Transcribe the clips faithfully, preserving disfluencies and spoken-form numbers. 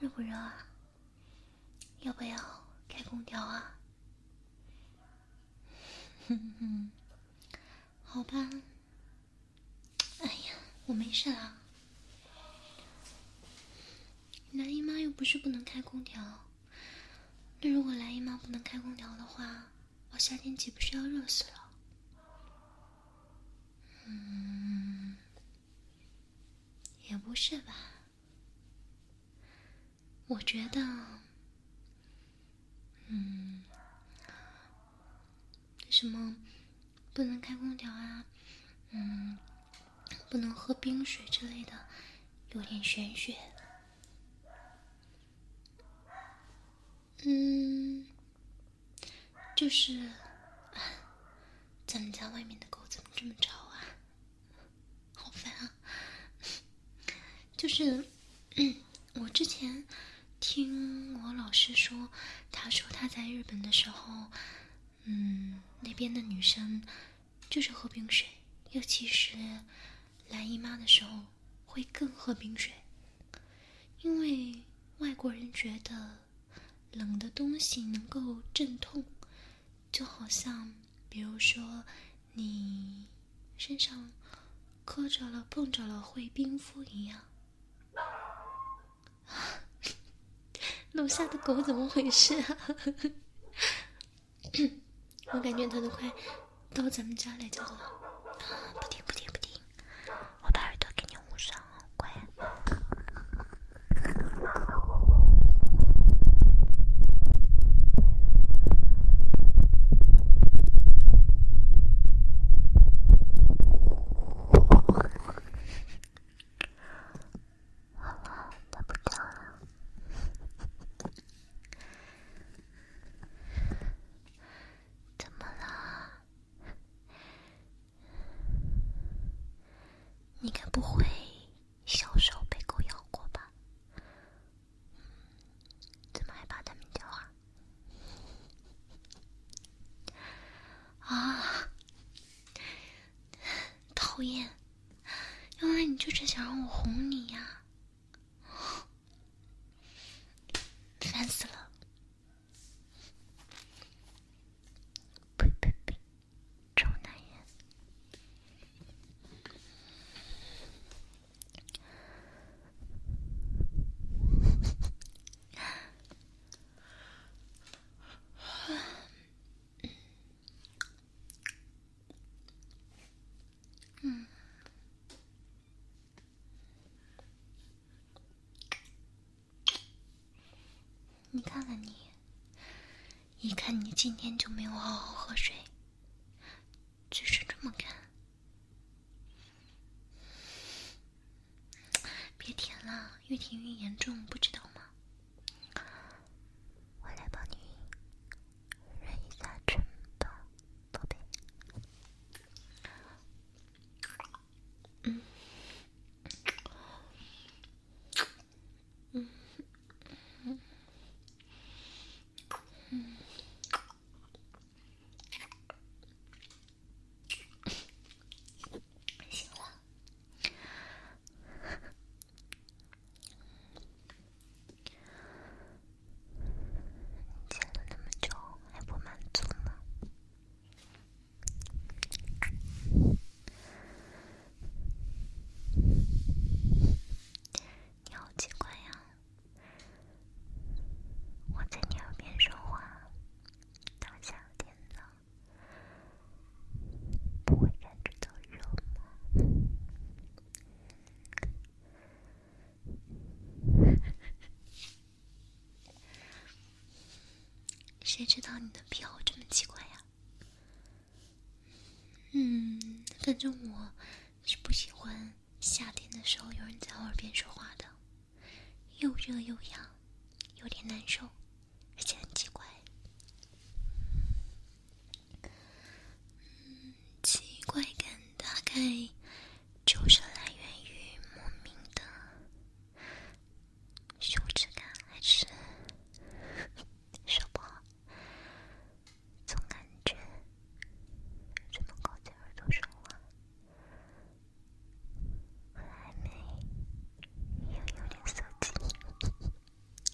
不热啊？要不要开空调啊？哼哼，好吧。哎呀，我没事啦。来姨妈又不是不能开空调，那如果来姨妈不能开空调的话，我夏天岂不是要热死了？嗯，也不是吧。我觉得，嗯，什么不能开空调啊，嗯，不能喝冰水之类的，有点玄学。嗯，就是咱们家外面的狗怎么这么吵啊？好烦啊！就是，嗯，我之前听我老师说，他说他在日本的时候，嗯，那边的女生就是喝冰水，尤其是来姨妈的时候会更喝冰水，因为外国人觉得冷的东西能够镇痛，就好像比如说你身上磕着了碰着了会冰敷一样。楼下的狗怎么回事啊？我感觉它都快到咱们家来叫了。不听不听不听，我把耳朵给你捂上，乖。好了，它不叫了。怎么了？你该不会小时候被狗咬过吧？怎么还怕它们叫啊？啊，讨厌！原来你就是想让我哄你呀，烦死了！呸呸呸，臭男人！嗯，你看看你，一看你今天就没有好好喝水，嘴是这么干。别舔了，越舔越严重，不知道吗？我来帮你润一下唇吧，宝贝。嗯，嗯，嗯，嗯。行了。剪了那么久还不满足吗？你好奇怪呀！我在你耳边说话，当夏天的，不会感觉到热吗？谁知道你的癖好这么奇怪呀？嗯，反正我是不喜欢夏天的时候有人在我耳边说话的，又热又痒，有点难受，而且很奇怪。嗯，奇怪感大概就是来源于莫名的羞耻感，还是手不好，总感觉这么靠近耳朵说话，和暧昧又有点色情。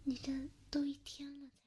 你这都一天了。